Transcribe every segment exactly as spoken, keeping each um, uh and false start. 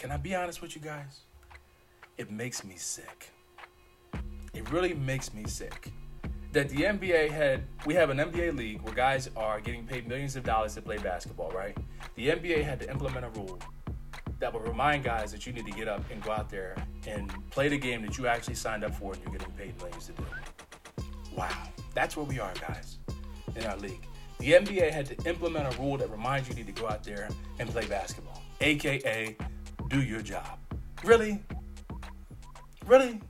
can I be honest with you guys? It makes me sick. It really makes me sick that the N B A had, we have an N B A league where guys are getting paid millions of dollars to play basketball, right? The N B A had to implement a rule that would remind guys that you need to get up and go out there and play the game that you actually signed up for and you're getting paid millions to do. Wow. That's where we are, guys, in our league. The N B A had to implement a rule that reminds you need to go out there and play basketball, a k a do your job. Really? Really?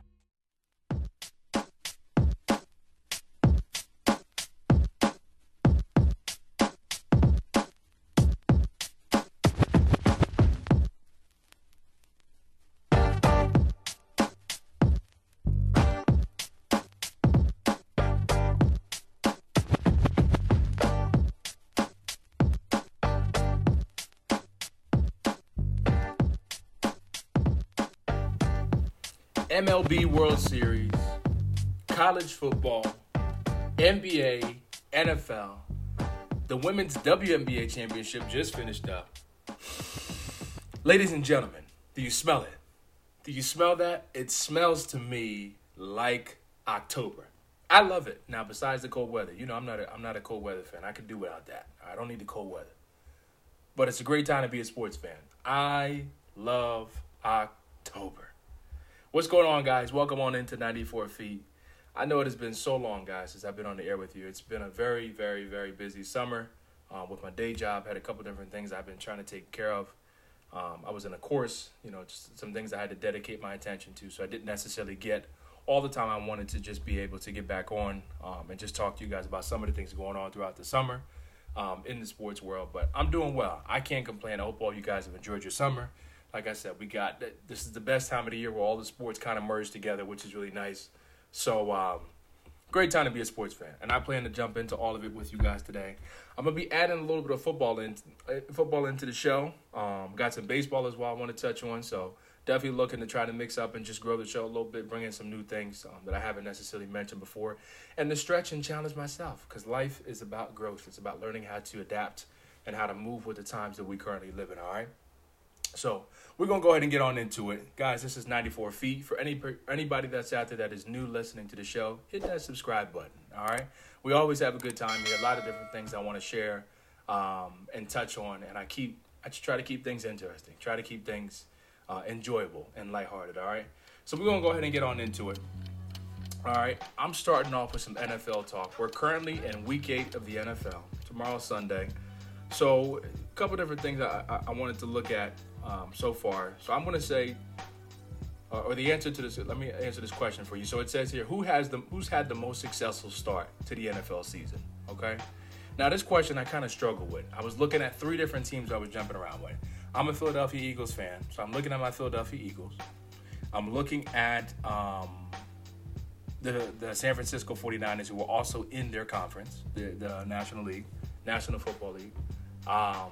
M L B World Series, college football, N B A, N F L. The Women's W N B A Championship just finished up. Ladies and gentlemen, do you smell it? Do you smell that? It smells to me like October. I love it. Now, besides the cold weather, you know, I'm not a, I'm not a cold weather fan. I could do without that. I don't need the cold weather. But it's a great time to be a sports fan. I love October. What's going on, guys? Welcome on into ninety-four feet. I know it has been so long, guys, since I've been on the air with you. It's been a very, very, very busy summer uh, with my day job. Had a couple different things I've been trying to take care of. Um, I was in a course, you know, just some things I had to dedicate my attention to, so I didn't necessarily get all the time I wanted to just be able to get back on um, and just talk to you guys about some of the things going on throughout the summer um, in the sports world. But I'm doing well. I can't complain. I hope all you guys have enjoyed your summer. Like I said, we got this is the best time of the year where all the sports kind of merge together, which is really nice. So, um, great time to be a sports fan, and I plan to jump into all of it with you guys today. I'm gonna be adding a little bit of football in, uh, football into the show. Um, got some baseball as well I want to touch on. So definitely looking to try to mix up and just grow the show a little bit, bring in some new things um, that I haven't necessarily mentioned before, and to stretch and challenge myself because life is about growth. It's about learning how to adapt and how to move with the times that we currently live in. All right. So we're going to go ahead and get on into it. Guys, this is ninety-four feet. For any anybody that's out there that is new listening to the show, hit that subscribe button, all right? We always have a good time here. A lot of different things I want to share um, and touch on, and I keep I just try to keep things interesting, try to keep things uh, enjoyable and lighthearted, all right? So we're going to go ahead and get on into it. All right, I'm starting off with some N F L talk. We're currently in week eight of the N F L. Tomorrow's Sunday. So a couple different things I, I, I wanted to look at um, so far. So I'm going to say, uh, or the answer to this, let me answer this question for you. So it says here, who has the who's had the most successful start to the N F L season? Okay. Now this question I kind of struggle with. I was looking at three different teams I was jumping around with. I'm a Philadelphia Eagles fan, so I'm looking at my Philadelphia Eagles. I'm looking at um, the the San Francisco forty-niners, who were also in their conference, the, the National League, National Football League. Um,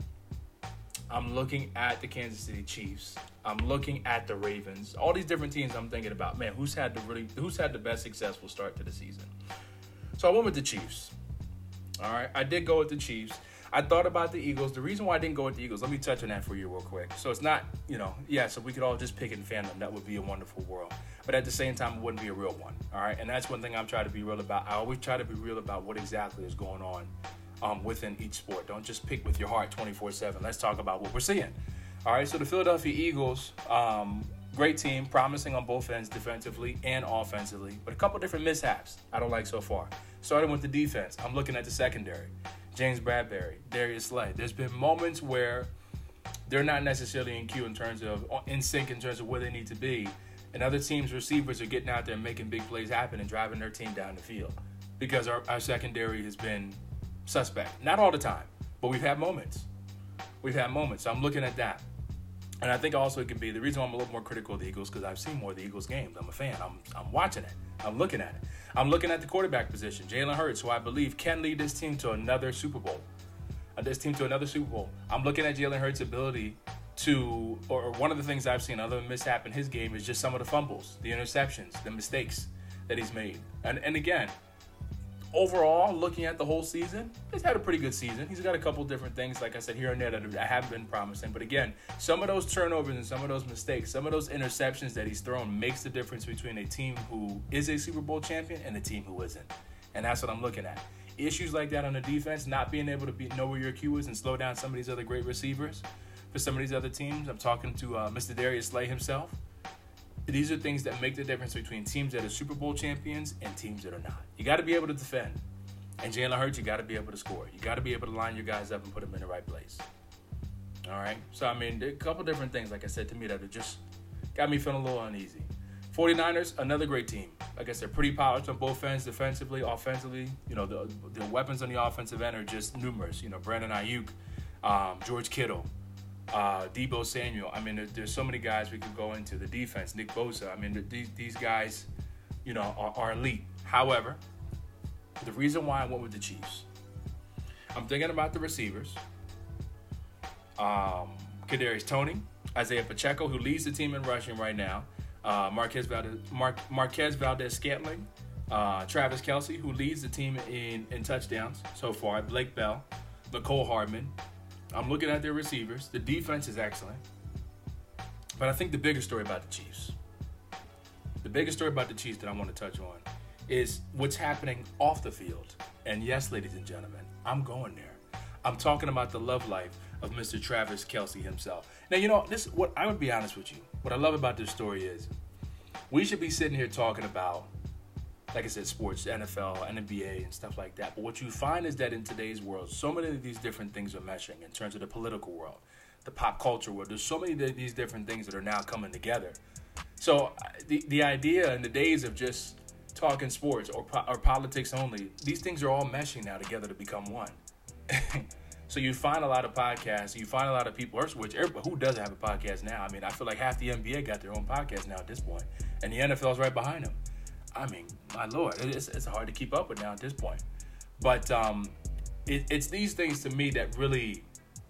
I'm looking at the Kansas City Chiefs. I'm looking at the Ravens. All these different teams I'm thinking about, man, who's had the really who's had the best successful start to the season? So I went with the Chiefs. All right, I did go with the Chiefs. I thought about the Eagles. The reason why I didn't go with the Eagles, let me touch on that for you real quick. So it's not, you know, yeah, so we could all just pick and fandom. That would be a wonderful world. But at the same time, it wouldn't be a real one. All right, and that's one thing I'm trying to be real about. I always try to be real about what exactly is going on um, within each sport. Don't just pick with your heart twenty-four seven. Let's talk about what we're seeing. All right, so the Philadelphia Eagles, um, great team, promising on both ends defensively and offensively, but a couple different mishaps I don't like so far. Starting with the defense, I'm looking at the secondary. James Bradbury, Darius Slay. There's been moments where they're not necessarily in cue in terms of, in sync in terms of where they need to be, and other teams' receivers are getting out there and making big plays happen and driving their team down the field because our, our secondary has been suspect. Not all the time, but we've had moments. We've had moments. So I'm looking at that. And I think also it can be the reason why I'm a little more critical of the Eagles because I've seen more of the Eagles games. I'm a fan. I'm I'm watching it. I'm looking at it. I'm looking at the quarterback position, Jalen Hurts, who I believe can lead this team to another Super Bowl. Uh, this team to another Super Bowl. I'm looking at Jalen Hurts' ability to, or, or one of the things I've seen other than mishap in his game is just some of the fumbles, the interceptions, the mistakes that he's made. And and again, overall, looking at the whole season, he's had a pretty good season. He's got a couple different things, like I said, here and there that have been promising. But again, some of those turnovers and some of those mistakes, some of those interceptions that he's thrown makes the difference between a team who is a Super Bowl champion and a team who isn't. And that's what I'm looking at. Issues like that on the defense, not being able to be, know where your cue is and slow down some of these other great receivers for some of these other teams. I'm talking to uh, Mister Darius Slay himself. These are things that make the difference between teams that are Super Bowl champions and teams that are not. You got to be able to defend. And Jalen Hurts, you got to be able to score. You got to be able to line your guys up and put them in the right place. All right? So, I mean, there are a couple different things, like I said, to me that have just got me feeling a little uneasy. 49ers, another great team. Like I said, pretty polished on both ends, defensively, offensively. You know, the, the weapons on the offensive end are just numerous. You know, Brandon Ayuk, um, George Kittle. Uh, Deebo Samuel. I mean, there, there's so many guys we could go into. The defense, Nick Bosa. I mean, these, these guys, you know, are, are elite. However, the reason why I went with the Chiefs, I'm thinking about the receivers. Um, Kadarius Toney, Isaiah Pacheco, who leads the team in rushing right now. Uh, Marquez Valdez, Mar- Marquez Valdez-Scantling, uh, Travis Kelce, who leads the team in, in touchdowns so far. Blake Bell, Mecole Hardman. I'm looking at their receivers. The defense is excellent. But I think the bigger story about the Chiefs, the biggest story about the Chiefs that I want to touch on is what's happening off the field. And yes, ladies and gentlemen, I'm going there. I'm talking about the love life of Mister Travis Kelce himself. Now, you know, this what I would be honest with you. What I love about this story is we should be sitting here talking about, like I said, sports, N F L, N B A, and stuff like that. But what you find is that in today's world, so many of these different things are meshing in terms of the political world, the pop culture world. There's so many of these different things that are now coming together. So the the idea in the days of just talking sports or, or politics only, these things are all meshing now together to become one. So you find a lot of podcasts, you find a lot of people, which who doesn't have a podcast now? I mean, I feel like half the N B A got their own podcast now at this point, and the N F L is right behind them. I mean, my Lord, it's, it's hard to keep up with now at this point. But um, it, it's these things to me that really,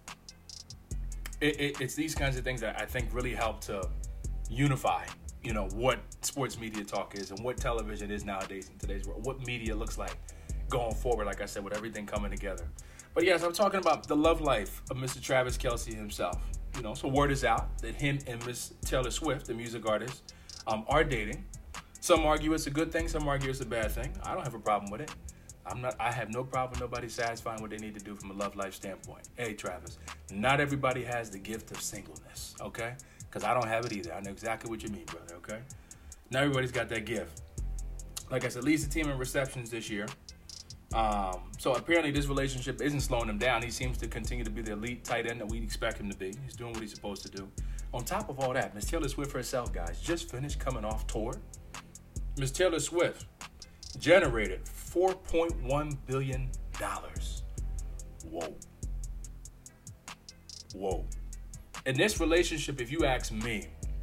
it, it, it's these kinds of things that I think really help to unify, you know, what sports media talk is and what television is nowadays in today's world, what media looks like going forward, like I said, with everything coming together. But yes, I'm talking about the love life of Mister Travis Kelce himself. You know, so word is out that him and Miss Taylor Swift, the music artist, um, are dating. Some argue it's a good thing, some argue it's a bad thing. I don't have a problem with it. I'm not. I have no problem with nobody satisfying what they need to do from a love life standpoint. Hey, Travis, not everybody has the gift of singleness, okay? Because I don't have it either. I know exactly what you mean, brother, okay? Not everybody's got that gift. Like I said, leads the team in receptions this year. Um, so apparently this relationship isn't slowing him down. He seems to continue to be the elite tight end that we expect him to be. He's doing what he's supposed to do. On top of all that, Miss Taylor Swift herself, guys, just finished coming off tour. Miss Taylor Swift generated four point one billion dollars. Whoa. Whoa. In this relationship, if you ask me,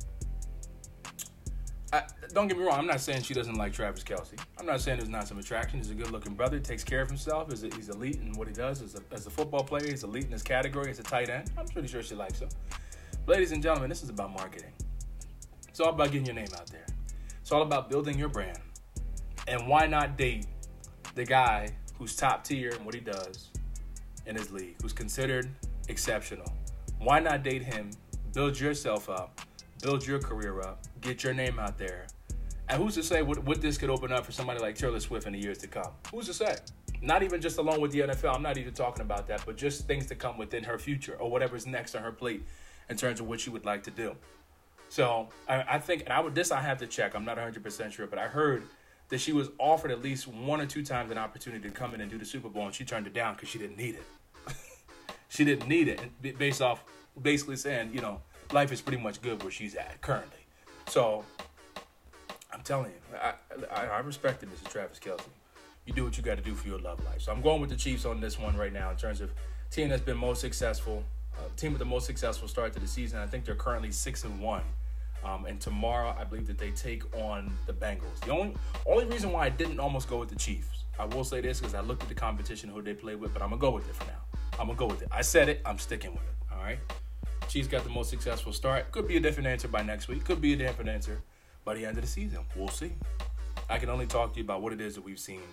I, don't get me wrong, I'm not saying she doesn't like Travis Kelce. I'm not saying there's not some attraction. He's a good-looking brother. He takes care of himself. He's, a, he's elite in what he does. As a, as a football player, he's elite in his category as a tight end. I'm pretty sure she likes him. Ladies and gentlemen, this is about marketing. It's all about getting your name out there. It's all about building your brand. And why not date the guy who's top tier in what he does in his league, who's considered exceptional? Why not date him, build yourself up, build your career up, get your name out there? And who's to say what, what this could open up for somebody like Taylor Swift in the years to come? Who's to say? Not even just along with the N F L. I'm not even talking about that, but just things to come within her future or whatever's next on her plate in terms of what she would like to do. So I, I think, and I would this I have to check. I'm not one hundred percent sure, but I heard that she was offered at least one or two times an opportunity to come in and do the Super Bowl, and she turned it down because she didn't need it. She didn't need it, based off basically saying, you know, life is pretty much good where she's at currently. So I'm telling you, I, I, I respect it, Mister Travis Kelce. You do what you got to do for your love life. So I'm going with the Chiefs on this one right now in terms of team that's been most successful, uh, team with the most successful start to the season. I think they're currently six and one. Um, and tomorrow, I believe that they take on the Bengals. The only only reason why I didn't almost go with the Chiefs, I will say this because I looked at the competition, who they play with, but I'm going to go with it for now. I'm going to go with it. I said it. I'm sticking with it. All right? Chiefs got the most successful start. Could be a different answer by next week. Could be a different answer by the end of the season. We'll see. I can only talk to you about what it is that we've seen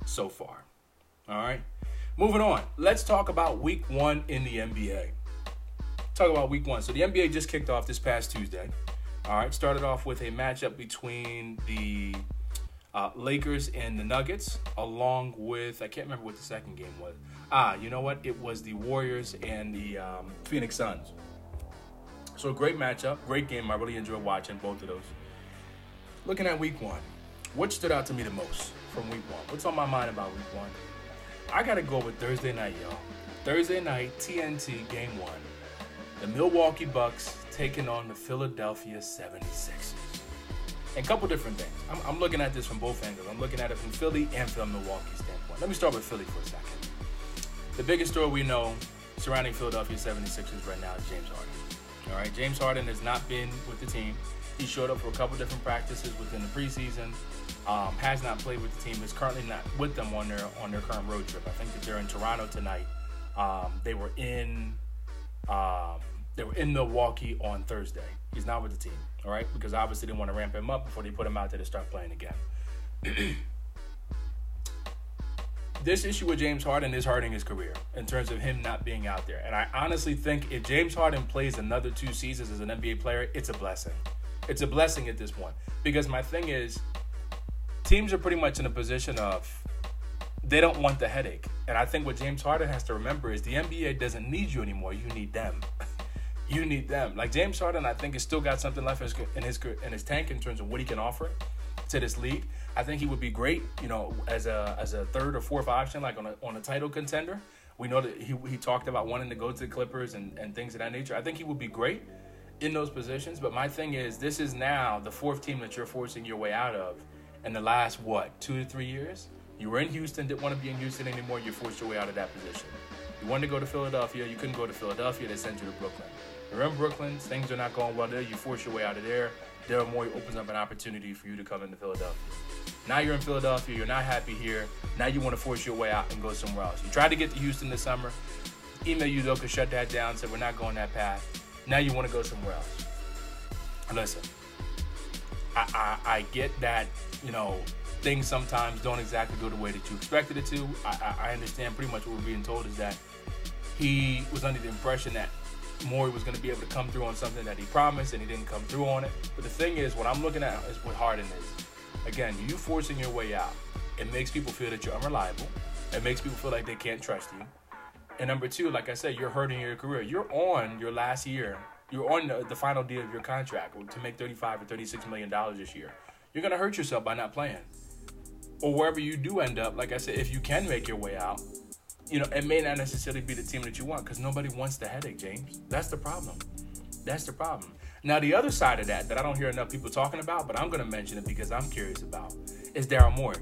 so far. All right. Moving on. Let's talk about week one in the N B A. Talk about week one. So the N B A just kicked off this past Tuesday. All right. Started off with a matchup between the uh, Lakers and the Nuggets, along with, I can't remember what the second game was. Ah, you know what? It was the Warriors and the um, Phoenix Suns. So great matchup, great game. I really enjoyed watching both of those. Looking at week one, what stood out to me the most from week one? What's on my mind about week one? I got to go with Thursday night, y'all. Thursday night, T N T game one. The Milwaukee Bucks taking on the Philadelphia seventy-sixers. And a couple different things. I'm, I'm looking at this from both angles. I'm looking at it from Philly and from Milwaukee standpoint. Let me start with Philly for a second. The biggest story we know surrounding Philadelphia seventy-sixers right now is James Harden. All right, James Harden has not been with the team. He showed up for a couple different practices within the preseason. Um, has not played with the team. Is currently not with them on their on their current road trip. I think that they're in Toronto tonight. Um, they were in um, they were in Milwaukee on Thursday. He's not with the team. All right, because obviously they want to ramp him up before they put him out there to start playing again. This issue with James Harden is hurting his career in terms of him not being out there. And I honestly think if James Harden plays another two seasons as an N B A player, it's a blessing. It's a blessing at this point. Because my thing is, teams are pretty much in a position of they don't want the headache. And I think what James Harden has to remember is the N B A doesn't need you anymore. You need them. You need them. Like James Harden, I think, has still got something left in his in his tank in terms of what he can offer to this league. I think he would be great, you know, as a as a third or fourth option, like on a on a title contender. We know that he he talked about wanting to go to the Clippers and, and things of that nature. I think he would be great in those positions. But my thing is, this is now the fourth team that you're forcing your way out of in the last, what, two to three years? You were in Houston, didn't want to be in Houston anymore. You forced your way out of that position. You wanted to go to Philadelphia. You couldn't go to Philadelphia. They sent you to Brooklyn. You're in Brooklyn. Things are not going well there. You force your way out of there. Daryl Morey opens up an opportunity for you to come into Philadelphia. Now you're in Philadelphia. You're not happy here. Now you want to force your way out and go somewhere else. You tried to get to Houston this summer. Ime Udoka shut that down, said we're not going that path. Now you want to go somewhere else. Listen, I, I, I get that, you know, things sometimes don't exactly go the way that you expected it to. I, I, I understand pretty much what we're being told is that he was under the impression that Morey was going to be able to come through on something that he promised, and he didn't come through on it. But the thing is, what I'm looking at is what Harden is. Again, you forcing your way out, it makes people feel that you're unreliable. It makes people feel like they can't trust you. And number two, like I said, you're hurting your career. You're on your last year. You're on the, the final deal of your contract to make thirty-five or thirty-six million dollars this year. You're going to hurt yourself by not playing. Or wherever you do end up, like I said, if you can make your way out, you know, it may not necessarily be the team that you want because nobody wants the headache, James. That's the problem. That's the problem. Now, the other side of that that I don't hear enough people talking about, but I'm going to mention it because I'm curious about, is Daryl Morey.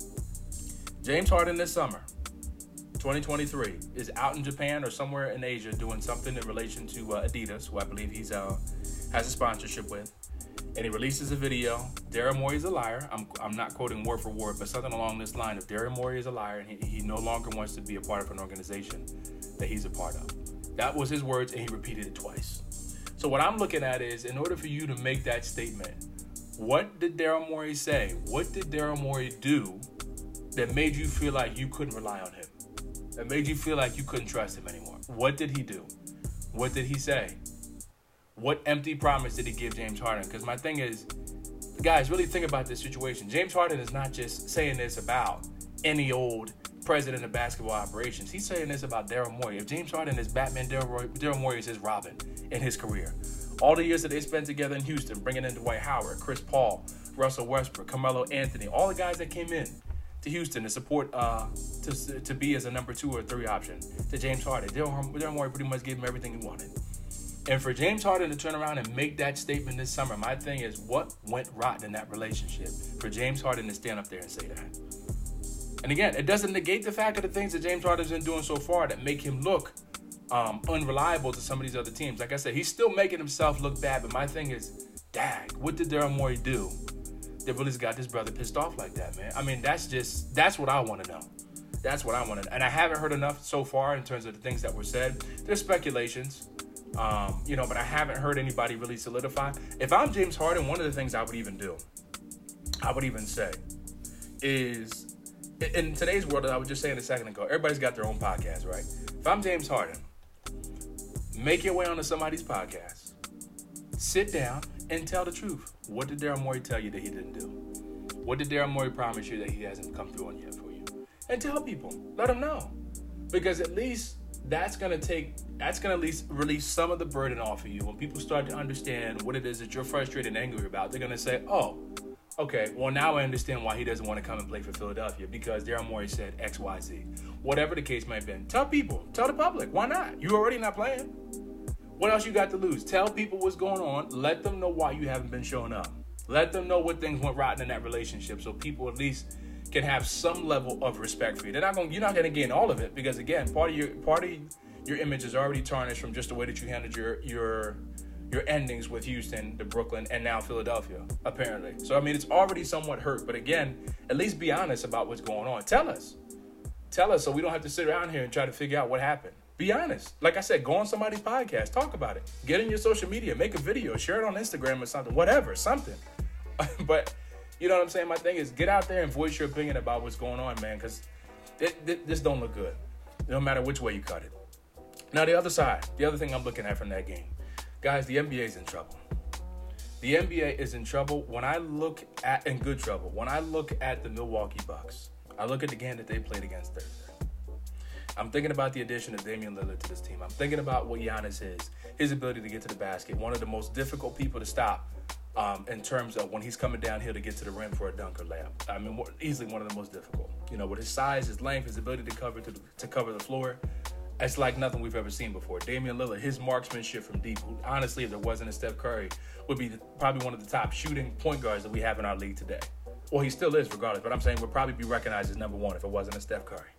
James Harden this summer, twenty twenty-three, is out in Japan or somewhere in Asia doing something in relation to uh, Adidas, who I believe he's uh, has a sponsorship with. And he releases a video. Daryl Morey is a liar. I'm I'm not quoting word for word, but something along this line of Daryl Morey is a liar and he, he no longer wants to be a part of an organization that he's a part of. That was his words, and he repeated it twice. So what I'm looking at is, in order for you to make that statement, what did Daryl Morey say? What did Daryl Morey do that made you feel like you couldn't rely on him? That made you feel like you couldn't trust him anymore? What did he do? What did he say? What empty promise did he give James Harden? Because my thing is, guys, really think about this situation. James Harden is not just saying this about any old president of basketball operations. He's saying this about Daryl Morey. If James Harden is Batman, Daryl Morey is his Robin in his career. All the years that they spent together in Houston, bringing in Dwight Howard, Chris Paul, Russell Westbrook, Carmelo Anthony, all the guys that came in to Houston to support, uh, to to be as a number two or three option to James Harden. Daryl, Daryl Morey pretty much gave him everything he wanted. And for James Harden to turn around and make that statement this summer, my thing is, what went rotten in that relationship for James Harden to stand up there and say that? And again, it doesn't negate the fact of the things that James Harden's been doing so far that make him look um, unreliable to some of these other teams. Like I said, he's still making himself look bad, but my thing is, dag, what did Daryl Morey do that really's got this brother pissed off like that, man? I mean, that's just, that's what I want to know. That's what I want to know. And I haven't heard enough so far in terms of the things that were said. There's speculations. Um, you know, but I haven't heard anybody really solidify. If I'm James Harden, one of the things I would even do, I would even say, is in today's world, I was just saying a second ago, everybody's got their own podcast, right? If I'm James Harden, make your way onto somebody's podcast, sit down and tell the truth. What did Daryl Morey tell you that he didn't do? What did Daryl Morey promise you that he hasn't come through on yet for you? And tell people, let them know, because at least that's gonna take, that's gonna at least release some of the burden off of you. When people start to understand what it is that you're frustrated and angry about, they're gonna say, oh, okay, well, now I understand why he doesn't want to come and play for Philadelphia, because Daryl Morey said X, Y, Z. Whatever the case may have been. Tell people. Tell the public. Why not? You're already not playing. What else you got to lose? Tell people what's going on. Let them know why you haven't been showing up. Let them know what things went rotten in that relationship, so people at least can have some level of respect for you. They're not going. You're not going to gain all of it, because, again, part of your part of your image is already tarnished from just the way that you handled your your your endings with Houston, the Brooklyn, and now Philadelphia, apparently. So, I mean, it's already somewhat hurt. But, again, at least be honest about what's going on. Tell us. Tell us so we don't have to sit around here and try to figure out what happened. Be honest. Like I said, go on somebody's podcast. Talk about it. Get in your social media. Make a video. Share it on Instagram or something. Whatever. Something. But, you know what I'm saying? My thing is, get out there and voice your opinion about what's going on, man, because this don't look good, no matter which way you cut it. Now, the other side, the other thing I'm looking at from that game, guys, the N B A is in trouble. The N B A is in trouble when I look at, in good trouble, when I look at the Milwaukee Bucks. I look at the game that they played against Thursday. I'm thinking about the addition of Damian Lillard to this team. I'm thinking about what Giannis is, his ability to get to the basket, one of the most difficult people to stop um, in terms of when he's coming downhill to get to the rim for a dunk or layup. I mean, easily one of the most difficult. You know, with his size, his length, his ability to cover to, to cover the floor, it's like nothing we've ever seen before. Damian Lillard, his marksmanship from deep, who, honestly, if there wasn't a Steph Curry, would be the, probably one of the top shooting point guards that we have in our league today. Well, he still is, regardless, but I'm saying would probably be recognized as number one if it wasn't a Steph Curry.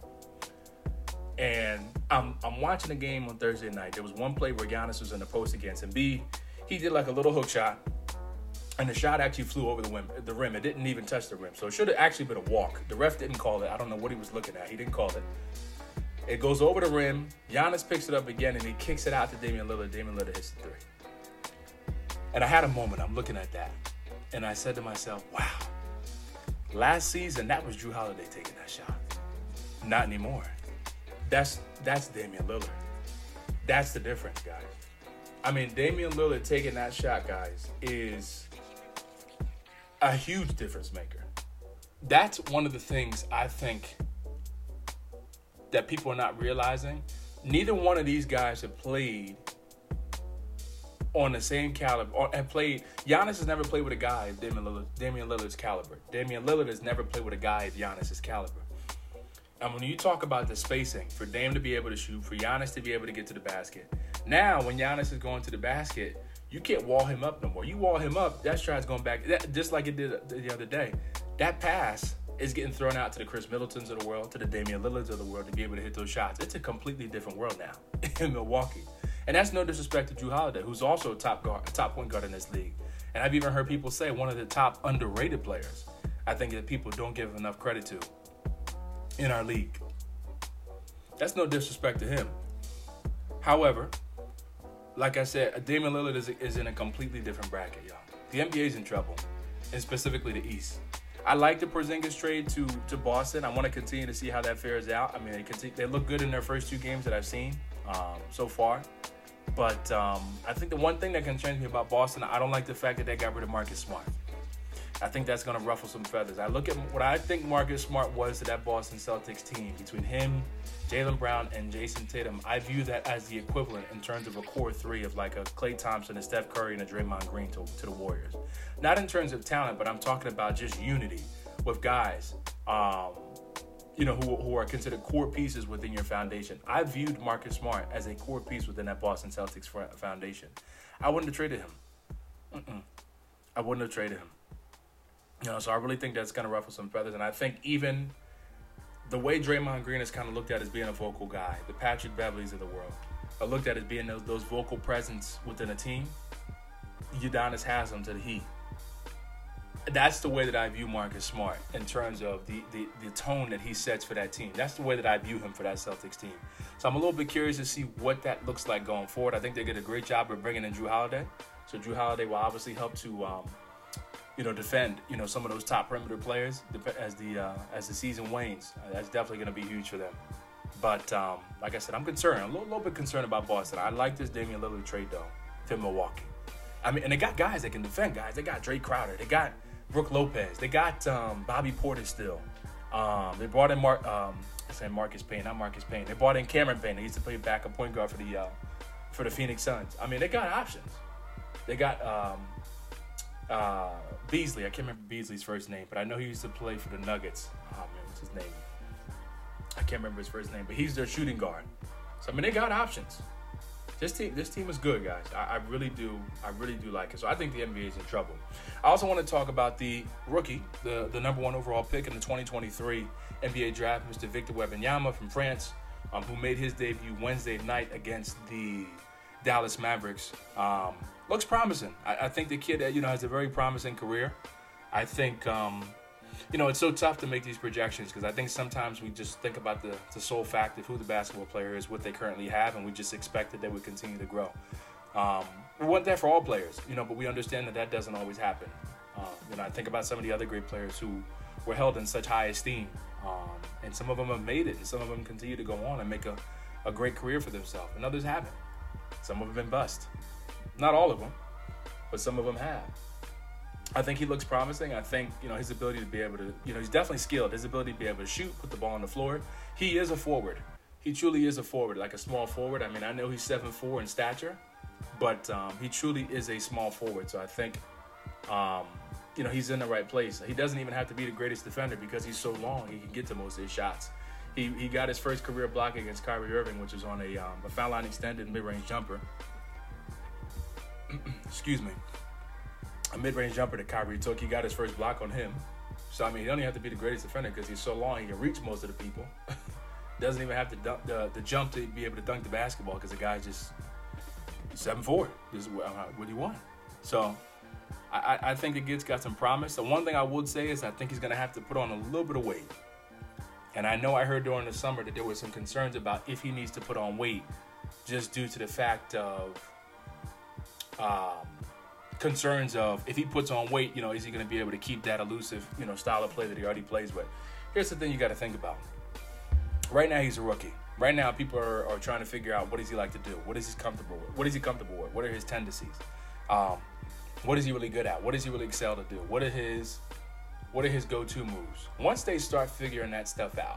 And I'm I'm watching the game on Thursday night. There was one play where Giannis was in the post against Embiid. He did like a little hook shot, and the shot actually flew over the rim. The rim. It didn't even touch the rim, so it should have actually been a walk. The ref didn't call it. I don't know what he was looking at. He didn't call it. It goes over the rim. Giannis picks it up again, and he kicks it out to Damian Lillard. Damian Lillard hits the three. And I had a moment. I'm looking at that, and I said to myself, wow. Last season, that was Jrue Holiday taking that shot. Not anymore. That's that's Damian Lillard. That's the difference, guys. I mean, Damian Lillard taking that shot, guys, is a huge difference maker. That's one of the things I think that people are not realizing. Neither one of these guys have played on the same caliber, or have played. Giannis has never played with a guy of Damian, Lillard, Damian Lillard's caliber. Damian Lillard has never played with a guy of Giannis's caliber. And when you talk about the spacing, for Dame to be able to shoot, for Giannis to be able to get to the basket, now when Giannis is going to the basket, you can't wall him up no more. You wall him up, that shot's going back, that, just like it did the other day. That pass is getting thrown out to the Chris Middletons of the world, to the Damian Lillards of the world to be able to hit those shots. It's a completely different world now in Milwaukee. And that's no disrespect to Jrue Holiday, who's also a top guard, a top point guard in this league. And I've even heard people say one of the top underrated players. I think that people don't give enough credit to in our league. That's no disrespect to him. However, like I said, Damian Lillard is, is in a completely different bracket, y'all. The N B A is in trouble, and specifically the East. I like the Porzingis trade to, to Boston. I want to continue to see how that fares out. I mean, they, continue, they look good in their first two games that I've seen um, so far. But um, I think the one thing that concerns me about Boston, I don't like the fact that they got rid of Marcus Smart. I think that's going to ruffle some feathers. I look at what I think Marcus Smart was to that Boston Celtics team. Between him, Jaylen Brown, and Jason Tatum, I view that as the equivalent in terms of a core three of like a Klay Thompson, a Steph Curry, and a Draymond Green to, to the Warriors. Not in terms of talent, but I'm talking about just unity with guys, um, you know, who, who are considered core pieces within your foundation. I viewed Marcus Smart as a core piece within that Boston Celtics foundation. I wouldn't have traded him. Mm-mm. I wouldn't have traded him. You know, so I really think that's going to ruffle some feathers. And I think even the way Draymond Green is kind of looked at as being a vocal guy, the Patrick Beverleys of the world, are looked at as being those, those vocal presence within a team, Udonis Haslem to the Heat. That's the way that I view Marcus Smart in terms of the, the, the tone that he sets for that team. That's the way that I view him for that Celtics team. So I'm a little bit curious to see what that looks like going forward. I think they did a great job of bringing in Jrue Holiday. So Jrue Holiday will obviously help to um, you know, defend, you know, some of those top perimeter players as the uh, as the season wanes. Uh, that's definitely going to be huge for them. But um, like I said, I'm concerned. I'm a little, little bit concerned about Boston. I like this Damian Lillard trade though to Milwaukee. I mean, and they got guys that can defend guys. They got Drake Crowder. They got Brook Lopez. They got um, Bobby Portis still. Um, they brought in Mark. Um, I said Marcus Payne, not Marcus Payne. They brought in Cameron Payne. They used to play backup point guard for the uh, for the Phoenix Suns. I mean, they got options. They got um, uh, Beasley. I can't remember Beasley's first name, but I know he used to play for the Nuggets. Oh man, what's his name? I can't remember his first name, but he's their shooting guard. So I mean, they got options. This team, this team is good, guys. I, I really do, I really do like it. So I think the N B A is in trouble. I also want to talk about the rookie, the, the number one overall pick in the twenty twenty-three N B A draft, Mister Victor Wembanyama from France, um, who made his debut Wednesday night against the Dallas Mavericks. Um, looks promising. I, I think the kid, you know, has a very promising career. I think, um, you know, it's so tough to make these projections because I think sometimes we just think about the, the sole fact of who the basketball player is, what they currently have, and we just expect that they would continue to grow. Um, we want that for all players, you know, but we understand that that doesn't always happen. Um, you know, I think about some of the other great players who were held in such high esteem, um, and some of them have made it, and some of them continue to go on and make a, a great career for themselves, and others haven't. Some of them have been bust. Not all of them, but some of them have. I think he looks promising. I think, you know, his ability to be able to, you know, he's definitely skilled. His ability to be able to shoot, put the ball on the floor. He is a forward. He truly is a forward, like a small forward. I mean, I know he's seven foot four in stature, but um, he truly is a small forward. So I think, um, you know, he's in the right place. He doesn't even have to be the greatest defender because he's so long. He can get to most of his shots. He he got his first career block against Kyrie Irving, which was on a, um, a foul line extended mid-range jumper. Excuse me. A mid-range jumper that Kyrie took. He got his first block on him. So, I mean, he don't even have to be the greatest defender because he's so long he can reach most of the people. Doesn't even have to dunk the, the jump to be able to dunk the basketball because the guy's just seven foot four. This is what, what do you want? So, I, I think the kid's got some promise. The one thing I would say is I think he's going to have to put on a little bit of weight. And I know I heard during the summer that there were some concerns about if he needs to put on weight just due to the fact of um, concerns of if he puts on weight, you know, is he going to be able to keep that elusive, you know, style of play that he already plays with? Here's the thing you got to think about. Right now, he's a rookie. Right now, people are, are trying to figure out what does he like to do? What is he comfortable with? What is he comfortable with? What are his tendencies? Um, what is he really good at? What does he really excel to do? What are his what are his go-to moves? Once they start figuring that stuff out,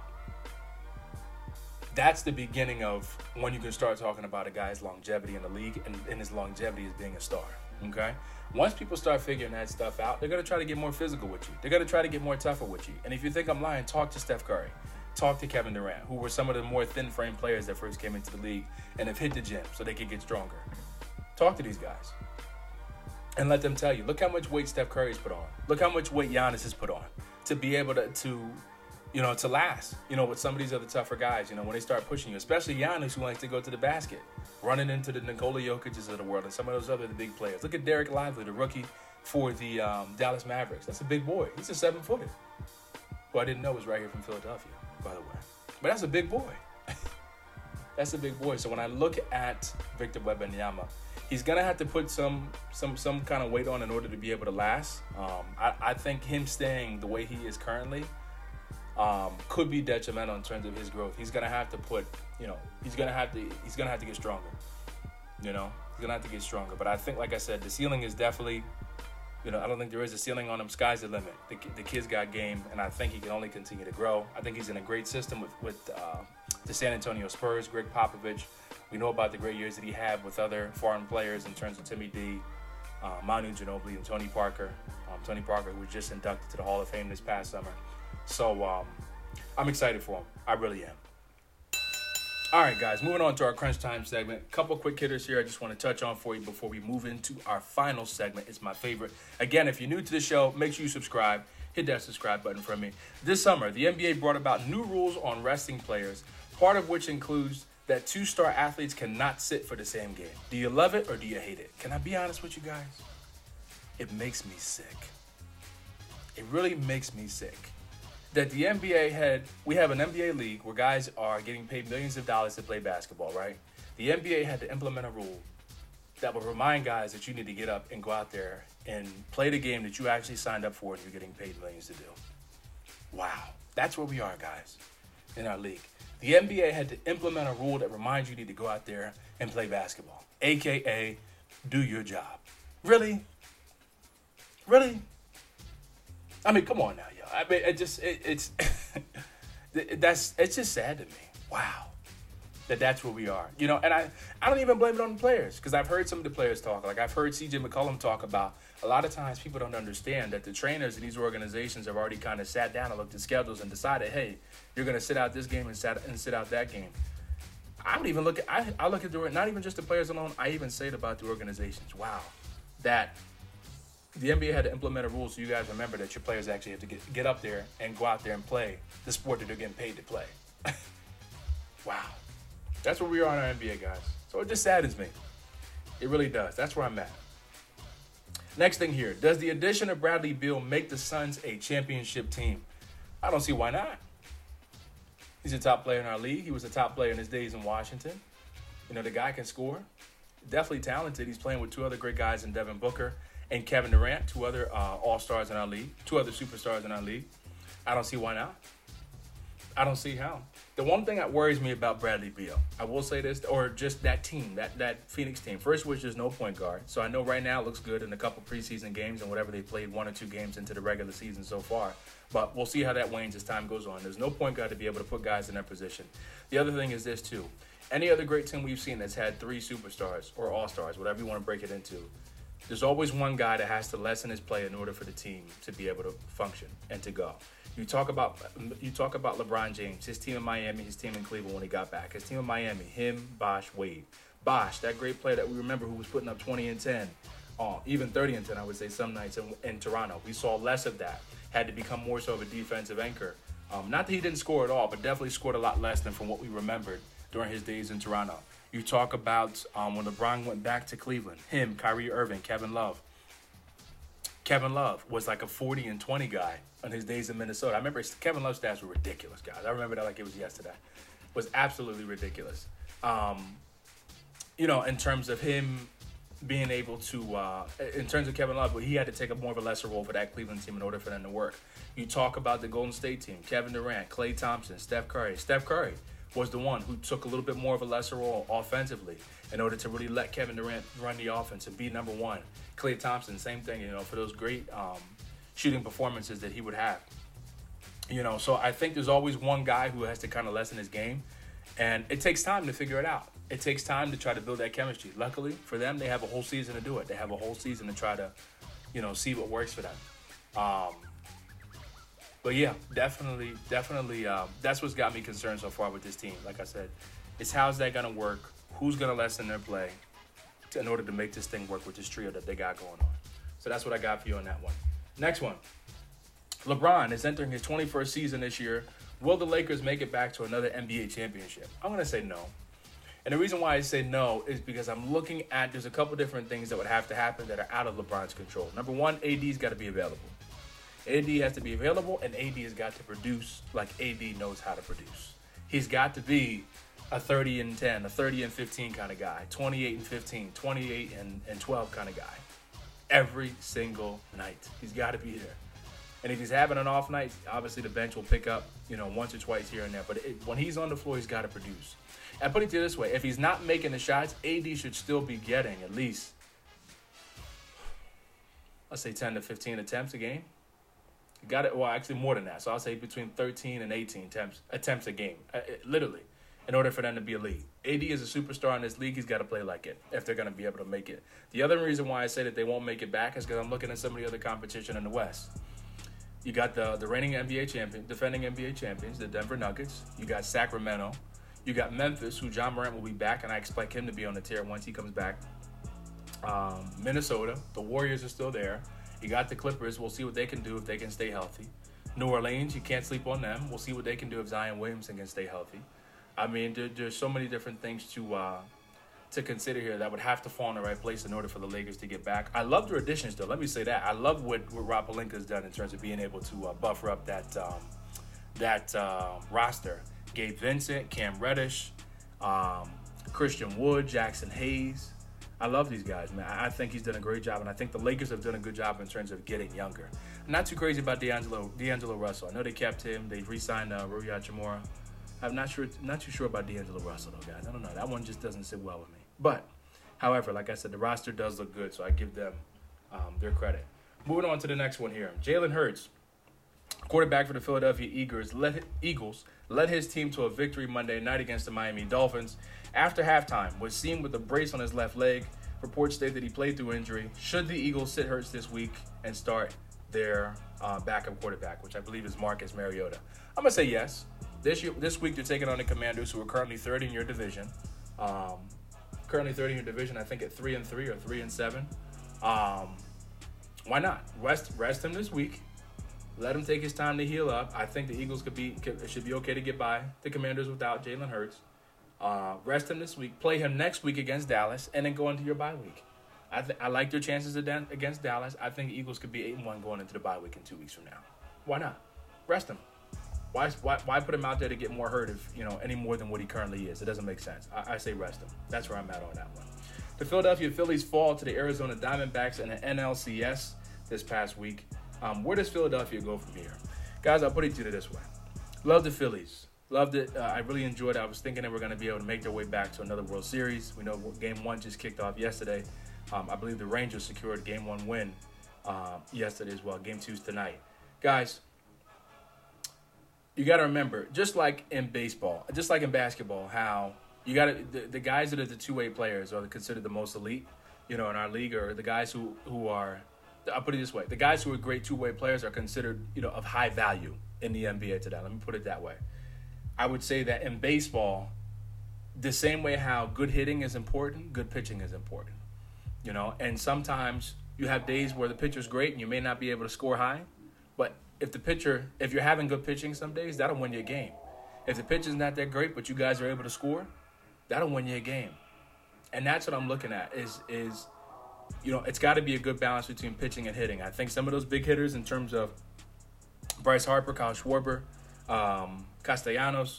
that's the beginning of when you can start talking about a guy's longevity in the league and, and his longevity as being a star. Okay? Once people start figuring that stuff out, they're going to try to get more physical with you. They're going to try to get more tougher with you. And if you think I'm lying, talk to Steph Curry. Talk to Kevin Durant, who were some of the more thin-frame players that first came into the league and have hit the gym so they could get stronger. Talk to these guys and let them tell you, look how much weight Steph Curry's put on. Look how much weight Giannis has put on to be able to, to you know, to last, you know, with some of these other tougher guys, you know, when they start pushing you, especially Giannis, who likes to go to the basket, running into the Nikola Jokic's of the world and some of those other big players. Look at Derek Lively, the rookie for the um, Dallas Mavericks. That's a big boy. He's a seven-footer, who I didn't know was right here from Philadelphia, by the way. But that's a big boy. That's a big boy. So when I look at Victor Wembanyama, he's going to have to put some some some kind of weight on in order to be able to last. Um, I, I think him staying the way he is currently um, could be detrimental in terms of his growth. He's going to have to put, you know, he's going to have to he's going to have to get stronger. You know, he's going to have to get stronger. But I think, like I said, the ceiling is definitely, you know, I don't think there is a ceiling on him. Sky's the limit. The, the kid's got game, and I think he can only continue to grow. I think he's in a great system with, with uh, the San Antonio Spurs, Greg Popovich. We know about the great years that he had with other foreign players in terms of Timmy D, uh, Manu Ginobili, and Tony Parker. Um, Tony Parker, who was just inducted to the Hall of Fame this past summer. So um, I'm excited for him. I really am. All right, guys, moving on to our Crunch Time segment. Couple quick hitters here I just want to touch on for you before we move into our final segment. It's my favorite. Again, if you're new to the show, make sure you subscribe. Hit that subscribe button for me. This summer, the N B A brought about new rules on resting players, part of which includes that two-star athletes cannot sit for the same game. Do you love it or do you hate it? Can I be honest with you guys? It makes me sick. It really makes me sick. That the N B A had, we have an N B A league where guys are getting paid millions of dollars to play basketball, right? The N B A had to implement a rule that will remind guys that you need to get up and go out there and play the game that you actually signed up for and you're getting paid millions to do. Wow. That's where we are, guys, in our league. The N B A had to implement a rule that reminds you need to go out there and play basketball, a k a do your job. Really? Really? I mean, come on now, yo. I mean, it just, it, it's, that's, it's just sad to me. Wow. That that's where we are. You know, and I, I don't even blame it on the players, because I've heard some of the players talk. Like, I've heard C J McCollum talk about a lot of times people don't understand that the trainers in these organizations have already kind of sat down and looked at schedules and decided, hey, you're going to sit out this game and sit, and sit out that game. I don't even look at, I, I look at the, not even just the players alone, I even say it about the organizations. Wow. That the N B A had to implement a rule so you guys remember that your players actually have to get, get up there and go out there and play the sport that they're getting paid to play. Wow. That's where we are in our N B A, guys. So it just saddens me. It really does. That's where I'm at. Next thing here. Does the addition of Bradley Beal make the Suns a championship team? I don't see why not. He's a top player in our league. He was a top player in his days in Washington. You know, the guy can score. Definitely talented. He's playing with two other great guys in Devin Booker and Kevin Durant, two other uh, all-stars in our league, two other superstars in our league. I don't see why not. I don't see how. The one thing that worries me about Bradley Beal, I will say this, or just that team, that that Phoenix team. First, which is no point guard. So I know right now it looks good in a couple preseason games and whatever they played, one or two games into the regular season so far. But we'll see how that wanes as time goes on. There's no point guard to be able to put guys in that position. The other thing is this, too. Any other great team we've seen that's had three superstars or all-stars, whatever you want to break it into, there's always one guy that has to lessen his play in order for the team to be able to function and to go. You talk about you talk about LeBron James, his team in Miami, his team in Cleveland when he got back. His team in Miami, him, Bosh, Wade. Bosh, that great player that we remember who was putting up twenty and ten, uh, even thirty and ten, I would say, some nights in, in Toronto. We saw less of that. Had to become more so of a defensive anchor. Um, not that he didn't score at all, but definitely scored a lot less than from what we remembered during his days in Toronto. You talk about um, when LeBron went back to Cleveland, him, Kyrie Irving, Kevin Love. Kevin Love was like a forty and twenty guy on his days in Minnesota. I remember Kevin Love's stats were ridiculous, guys. I remember that like it was yesterday. It was absolutely ridiculous. Um, you know, in terms of him being able to, uh, in terms of Kevin Love, but he had to take a more of a lesser role for that Cleveland team in order for them to work. You talk about the Golden State team, Kevin Durant, Klay Thompson, Steph Curry. Steph Curry was the one who took a little bit more of a lesser role offensively in order to really let Kevin Durant run the offense and be number one. Klay Thompson, same thing, you know, for those great um, shooting performances that he would have. You know, so I think there's always one guy who has to kind of lessen his game, and it takes time to figure it out. It takes time to try to build that chemistry. Luckily for them, they have a whole season to do it. They have a whole season to try to, you know, see what works for them. Um, but yeah, definitely, definitely, um, that's what's got me concerned so far with this team. Like I said, it's how's that going to work? Who's going to lessen their play to, in order to make this thing work with this trio that they got going on? So that's what I got for you on that one. Next one. LeBron is entering his twenty-first season this year. Will the Lakers make it back to another N B A championship? I'm going to say no. And the reason why I say no is because I'm looking at, there's a couple different things that would have to happen that are out of LeBron's control. Number one, A D's got to be available. A D has to be available, and A D has got to produce like A D knows how to produce. He's got to be a thirty and ten, a thirty and fifteen kind of guy, twenty-eight and fifteen, twenty-eight and, and twelve kind of guy. Every single night. He's got to be there. And if he's having an off night, obviously the bench will pick up, you know, once or twice here and there. But it, when he's on the floor, he's got to produce. And put it to you this way, if he's not making the shots, A D should still be getting at least, let's say ten to fifteen attempts a game. You got it, well, actually more than that. So I'll say between thirteen and eighteen attempts, attempts a game, uh, it, literally, in order for them to be elite. A D is a superstar in this league. He's got to play like it if they're going to be able to make it. The other reason why I say that they won't make it back is because I'm looking at some of the other competition in the West. You got the, the reigning N B A champion, defending N B A champions, the Denver Nuggets. You got Sacramento. You got Memphis, who John Morant will be back, and I expect him to be on the tier once he comes back. Um, Minnesota, the Warriors are still there. You got the Clippers. We'll see what they can do if they can stay healthy. New Orleans, you can't sleep on them. We'll see what they can do if Zion Williamson can stay healthy. I mean, there, there's so many different things to uh, to consider here that would have to fall in the right place in order for the Lakers to get back. I love their additions, though. Let me say that. I love what, what Rob Pelinka's done in terms of being able to uh, buffer up that um, that uh, roster. Gabe Vincent, Cam Reddish, um, Christian Wood, Jackson Hayes. I love these guys, man. I think he's done a great job, and I think the Lakers have done a good job in terms of getting younger. I'm not too crazy about D'Angelo, D'Angelo Russell. I know they kept him. They re-signed uh, Rui Hachimura. I'm not sure, not too sure about D'Angelo Russell, though, guys. I don't know. That one just doesn't sit well with me. But, however, like I said, the roster does look good, so I give them um, their credit. Moving on to the next one here. Jalen Hurts, quarterback for the Philadelphia Eagles, led, Eagles, led his team to a victory Monday night against the Miami Dolphins. After halftime, was seen with a brace on his left leg. Reports state that he played through injury. Should the Eagles sit Hurts this week and start their uh, backup quarterback, which I believe is Marcus Mariota? I'm going to say yes. This year, this week, they're taking on the Commanders, who are currently third in your division. Um, currently third in your division, I think at three and three or three and seven. Um, why not? Rest, rest him this week. Let him take his time to heal up. I think the Eagles could be could, should be okay to get by the Commanders without Jalen Hurts. Uh, rest him this week. Play him next week against Dallas, and then go into your bye week. I th- I like their chances against Dallas. I think the Eagles could be eight and one going into the bye week in two weeks from now. Why not? Rest him. Why why why put him out there to get more hurt if you know any more than what he currently is? It doesn't make sense. I, I say rest him. That's where I'm at on that one. The Philadelphia Phillies fall to the Arizona Diamondbacks in the N L C S this past week. Um, where does Philadelphia go from here, guys? I'll put it to you this way: love the Phillies. Loved it. Uh, I really enjoyed it. I was thinking they were going to be able to make their way back to another World Series. We know Game One just kicked off yesterday. Um, I believe the Rangers secured Game One win uh, yesterday as well. Game Two's tonight, guys. You got to remember, just like in baseball, just like in basketball, how you got to the, the guys that are the two-way players are considered the most elite, you know, in our league, or the guys who who are. I'll put it this way: the guys who are great two-way players are considered, you know, of high value in the N B A today. Let me put it that way. I would say that in baseball, the same way how good hitting is important, good pitching is important. You know, and sometimes you have days where the pitcher's great and you may not be able to score high, but if the pitcher, if you're having good pitching some days, that'll win you a game. If the pitcher's not that great, but you guys are able to score, that'll win you a game. And that's what I'm looking at is, is you know, it's got to be a good balance between pitching and hitting. I think some of those big hitters in terms of Bryce Harper, Kyle Schwarber, um, Castellanos,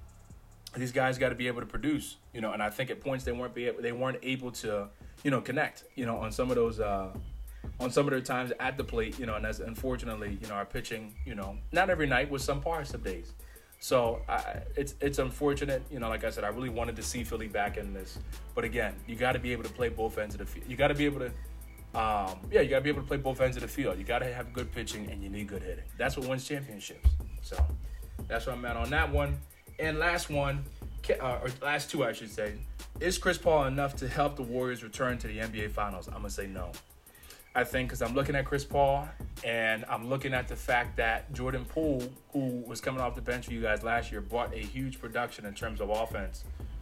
these guys got to be able to produce, you know, and I think at points they weren't be able, they weren't able to, you know, connect, you know, on some of those, uh, on some of their times at the plate, you know, and that's unfortunately, you know, our pitching, you know, not every night was some parts of days. So I, it's it's unfortunate, you know, like I said, I really wanted to see Philly back in this, but again, you got to be able to play both ends of the field. You got to be able to, um, yeah, you got to be able to play both ends of the field. You got to have good pitching and you need good hitting. That's what wins championships. So that's where I'm at on that one. And last one, uh, or last two, I should say, is Chris Paul enough to help the Warriors return to the N B A Finals? I'm going to say no. I think because I'm looking at Chris Paul and I'm looking at the fact that Jordan Poole, who was coming off the bench for you guys last year, brought a huge production in terms of offense.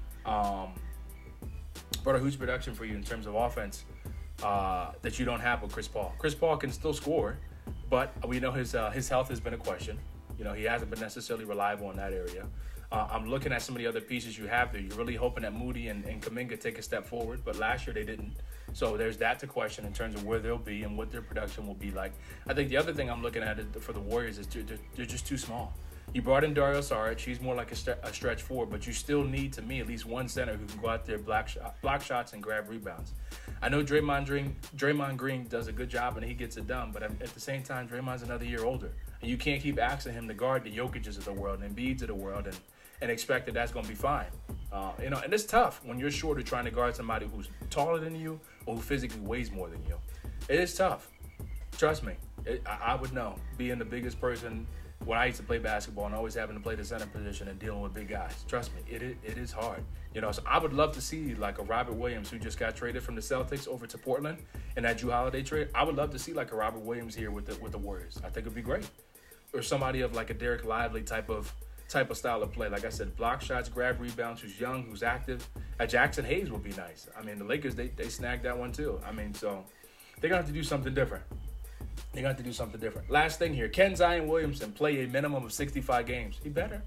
Um, brought a huge production for you in terms of offense uh, that you don't have with Chris Paul. Chris Paul can still score, but we know his uh, his health has been a question. You know, he hasn't been necessarily reliable in that area. Uh, I'm looking at some of the other pieces you have there. You're really hoping that Moody and, and Kuminga take a step forward, but last year they didn't. So there's that to question in terms of where they'll be and what their production will be like. I think the other thing I'm looking at for the Warriors is they're, they're just too small. You brought in Dario Saric. He's more like a, st- a stretch forward, but you still need, to me, at least one center who can go out there, block, shot, block shots and grab rebounds. I know Draymond Green, Draymond Green does a good job and he gets it done, but at the same time, Draymond's another year older. And you can't keep asking him to guard the Jokic's of the world and Embiid's of the world and, and expect that that's going to be fine. Uh, you know, and it's tough when you're shorter trying to guard somebody who's taller than you or who physically weighs more than you. It is tough. Trust me. It, I, I would know. Being the biggest person when I used to play basketball and always having to play the center position and dealing with big guys. Trust me, it is, it is hard. You know, so I would love to see like a Robert Williams who just got traded from the Celtics over to Portland in that Jrue Holiday trade. I would love to see like a Robert Williams here with the with the Warriors. I think it'd be great. Or somebody of like a Derek Lively type of type of style of play. Like I said, block shots, grab rebounds, who's young, who's active. A Jackson Hayes would be nice. I mean, the Lakers, they, they snagged that one too. I mean, so they're going to have to do something different. They're going to have to do something different. Last thing here, can Zion Williamson play a minimum of sixty-five games? He better.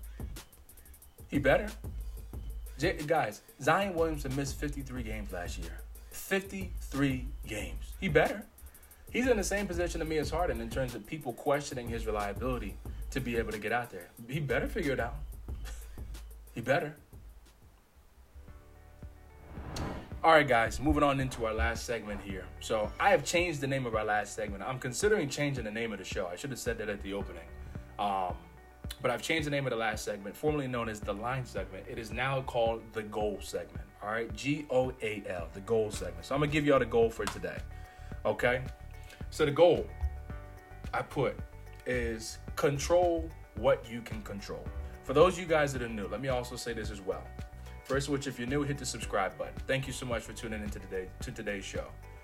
He better. J- guys, Zion Williamson missed fifty-three games last year. fifty-three games. He better. He's in the same position to me as Harden in terms of people questioning his reliability to be able to get out there. He better figure it out. He better. All right, guys, moving on into our last segment here. So I have changed the name of our last segment. I'm considering changing the name of the show. I should have said that at the opening. Um, but I've changed the name of the last segment, formerly known as the line segment. It is now called the goal segment. All right, G O A L, the goal segment. So I'm going to give y'all the goal for today. Okay? So the goal I put is control what you can control. For those of you guys that are new, let me also say this as well. First of which, if you're new, hit the subscribe button. Thank you so much for tuning into today to today's show.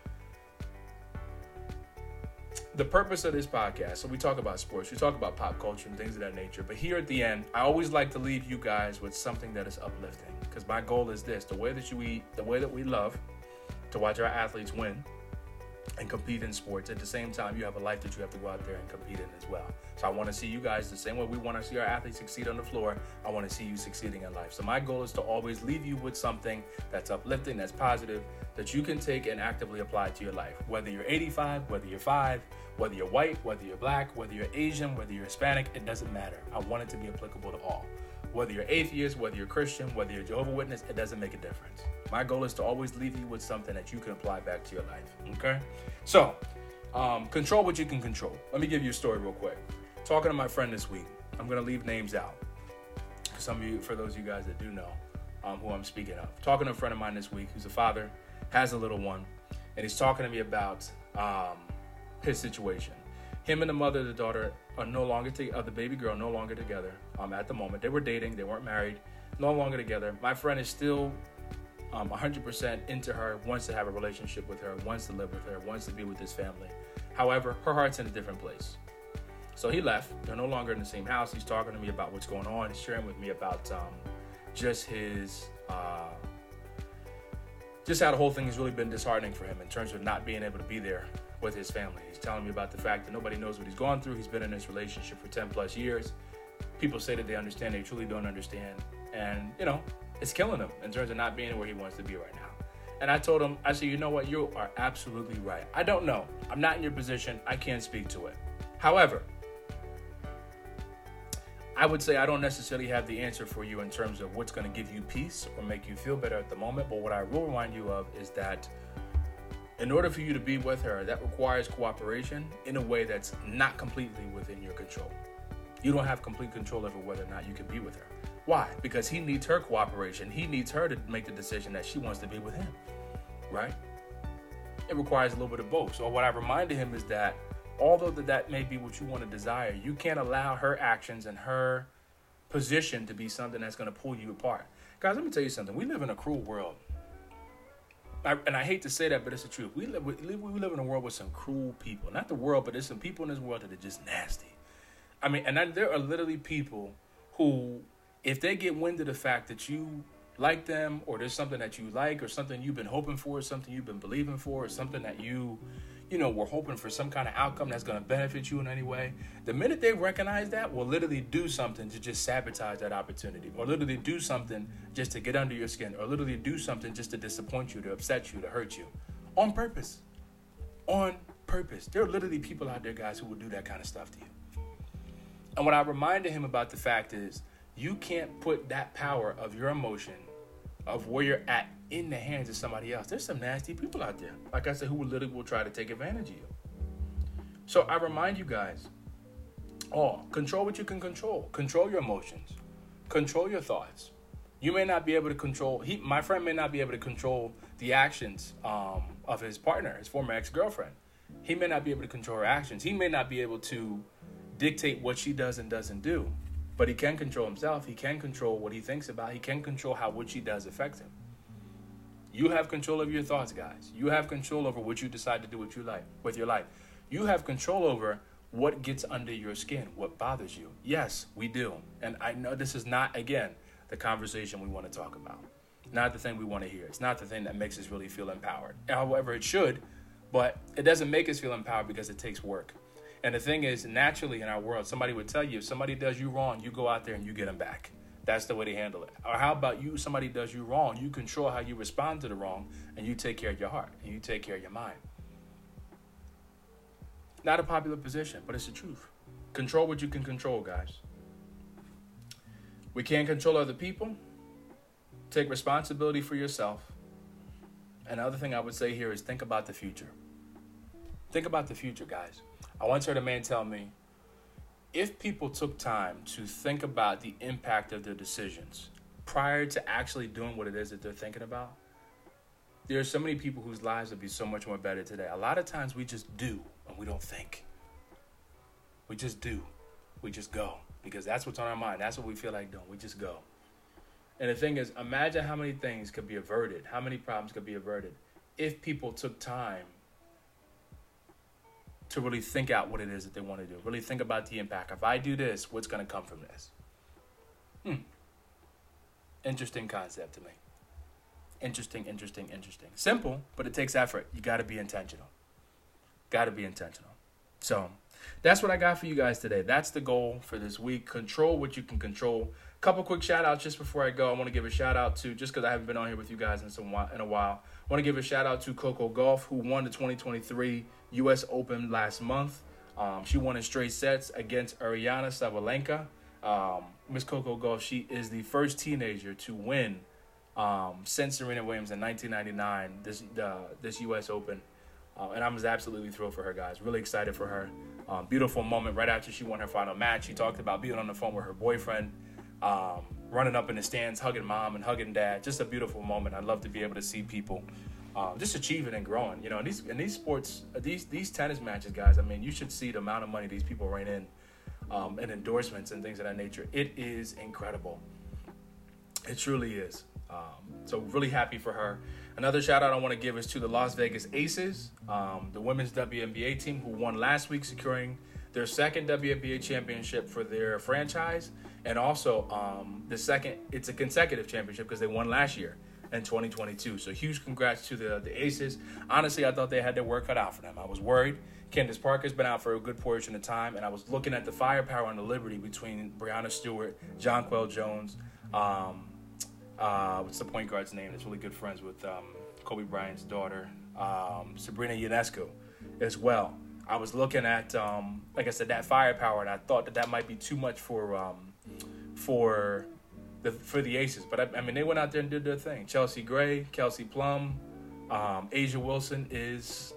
The purpose of this podcast, so we talk about sports, we talk about pop culture and things of that nature. But here at the end, I always like to leave you guys with something that is uplifting. Because my goal is this: the way that you eat, the way that we love to watch our athletes win and compete in sports. At the same time, you have a life that you have to go out there and compete in as well. So I want to see you guys the same way we want to see our athletes succeed on the floor. I want to see you succeeding in life. So my goal is to always leave you with something that's uplifting, that's positive, that you can take and actively apply to your life. Whether you're eighty-five, whether you're five, whether you're white, whether you're black, whether you're Asian, whether you're Hispanic, it doesn't matter. I want it to be applicable to all. Whether you're atheist, whether you're Christian, whether you're Jehovah's Witness, it doesn't make a difference. My goal is to always leave you with something that you can apply back to your life, okay? So, um, control what you can control. Let me give you a story real quick. Talking to my friend this week, I'm going to leave names out. Some of you, for those of you guys that do know um, who I'm speaking of. Talking to a friend of mine this week who's a father, has a little one, and he's talking to me about um, his situation. Him and the mother of the daughter are no longer together, uh, the baby girl no longer together um, at the moment. They were dating, they weren't married, no longer together. My friend is still um, one hundred percent into her, wants to have a relationship with her, wants to live with her, wants to be with his family. However, her heart's in a different place. So he left. They're no longer in the same house. He's talking to me about what's going on. He's sharing with me about um, just his, uh, just how the whole thing has really been disheartening for him in terms of not being able to be there with his family. He's telling me about the fact that nobody knows what he's gone through. He's been in this relationship for ten plus years. People say that they understand. They truly don't understand. And, you know, it's killing him in terms of not being where he wants to be right now. And I told him, I said, you know what? You are absolutely right. I don't know. I'm not in your position. I can't speak to it. However, I would say I don't necessarily have the answer for you in terms of what's going to give you peace or make you feel better at the moment. But what I will remind you of is that in order for you to be with her, that requires cooperation in a way that's not completely within your control. You don't have complete control over whether or not you can be with her. Why? Because he needs her cooperation. He needs her to make the decision that she wants to be with him, right? It requires a little bit of both. So what I reminded him is that although that, that may be what you want to desire, you can't allow her actions and her position to be something that's going to pull you apart. Guys, let me tell you something. We live in a cruel world. I, and I hate to say that, but it's the truth. We live, we live we live in a world with some cruel people. Not the world, but there's some people in this world that are just nasty. I mean, and I, there are literally people who, if they get wind of the fact that you like them, or there's something that you like, or something you've been hoping for, or something you've been believing for, or something that you, you know, were hoping for some kind of outcome that's going to benefit you in any way, the minute they recognize that, will literally do something to just sabotage that opportunity, or literally do something just to get under your skin, or literally do something just to disappoint you, to upset you, to hurt you, on purpose. On purpose. There are literally people out there, guys, who will do that kind of stuff to you. And what I reminded him about the fact is, you can't put that power of your emotion, of where you're at, in the hands of somebody else. There's some nasty people out there, like I said, who will literally will try to take advantage of you. So I remind you guys, all, control what you can control. Control your emotions. Control your thoughts. You may not be able to control, he, my friend may not be able to control the actions um, of his partner, his former ex-girlfriend. He may not be able to control her actions. He may not be able to dictate what she does and doesn't do. But he can control himself. He can control what he thinks about. He can control how what she does affects him. You have control over your thoughts, guys. You have control over what you decide to do with your life. With your life. You have control over what gets under your skin, what bothers you. Yes, we do. And I know this is not, again, the conversation we want to talk about. Not the thing we want to hear. It's not the thing that makes us really feel empowered. However, it should, but it doesn't make us feel empowered because it takes work. And the thing is, naturally in our world, somebody would tell you, if somebody does you wrong, you go out there and you get them back. That's the way they handle it. Or how about you, somebody does you wrong, you control how you respond to the wrong, and you take care of your heart, and you take care of your mind. Not a popular position, but it's the truth. Control what you can control, guys. We can't control other people. Take responsibility for yourself. And the other thing I would say here is think about the future. Think about the future, guys. I once heard a man tell me, if people took time to think about the impact of their decisions prior to actually doing what it is that they're thinking about, there are so many people whose lives would be so much more better today. A lot of times we just do and we don't think. We just do. We just go because that's what's on our mind. That's what we feel like doing. We just go. And the thing is, imagine how many things could be averted, how many problems could be averted if people took time to really think out what it is that they want to do. Really think about the impact. If I do this, what's going to come from this? Hmm. Interesting concept to me. Interesting, interesting, interesting. Simple, but it takes effort. You got to be intentional. Got to be intentional. So that's what I got for you guys today. That's the goal for this week. Control what you can control. Couple quick shout outs just before I go. I want to give a shout out to, just because I haven't been on here with you guys in some while, in a while, I want to give a shout out to Coco Gauff, who won the twenty twenty-three U S Open last month. Um, she won in straight sets against Aryna Sabalenka. Um, Miss Coco Gauff, she is the first teenager to win um, since Serena Williams in nineteen ninety-nine, this uh, this U S Open. Uh, and I'm just absolutely thrilled for her, guys. Really excited for her. Um, beautiful moment right after she won her final match. She talked about being on the phone with her boyfriend, um, running up in the stands, hugging mom and hugging dad. Just a beautiful moment. I'd love to be able to see people uh, just achieving and growing. You know, in these in these sports, these these tennis matches, guys. I mean, you should see the amount of money these people rein in, um, and endorsements and things of that nature. It is incredible. It truly is. Um, so really happy for her. Another shout out I want to give is to the Las Vegas Aces, um, the women's W N B A team who won last week, securing their second W N B A championship for their franchise. And also um, the second, it's a consecutive championship because they won last year in twenty twenty-two. So huge congrats to the, the Aces. Honestly, I thought they had their work cut out for them. I was worried. Candace Parker's been out for a good portion of time. And I was looking at the firepower and the liberty between Breanna Stewart, Jonquel Jones, um, Uh, what's the point guard's name? That's really good friends with um, Kobe Bryant's daughter, um, Sabrina Ionescu, as well. I was looking at, um, like I said, that firepower, and I thought that that might be too much for um, for the for the Aces. But I, I mean, they went out there and did their thing. Chelsea Gray, Kelsey Plum, um, A'ja Wilson is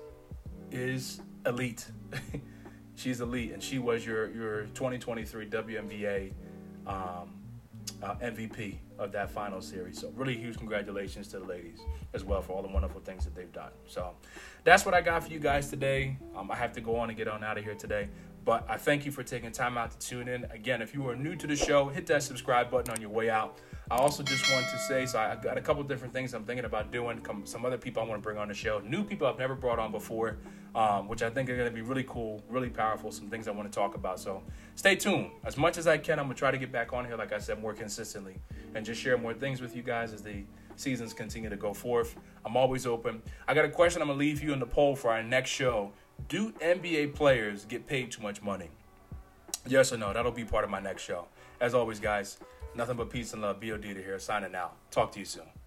is elite. She's elite, and she was your your twenty twenty-three W N B A Um, Uh, M V P of that final series. So really huge congratulations to the ladies as well for all the wonderful things that they've done. So that's what I got for you guys today. Um, I have to go on and get on out of here today. But I thank you for taking time out to tune in. Again, if you are new to the show, hit that subscribe button on your way out. I also just want to say, so I got a couple different things I'm thinking about doing. Some other people I want to bring on the show. New people I've never brought on before, um, which I think are going to be really cool, really powerful, some things I want to talk about. So stay tuned. As much as I can, I'm going to try to get back on here, like I said, more consistently and just share more things with you guys as the seasons continue to go forth. I'm always open. I got a question I'm going to leave you in the poll for our next show. Do N B A players get paid too much money? Yes or no? That'll be part of my next show. As always, guys, nothing but peace and love. B O D to here, signing out. Talk to you soon.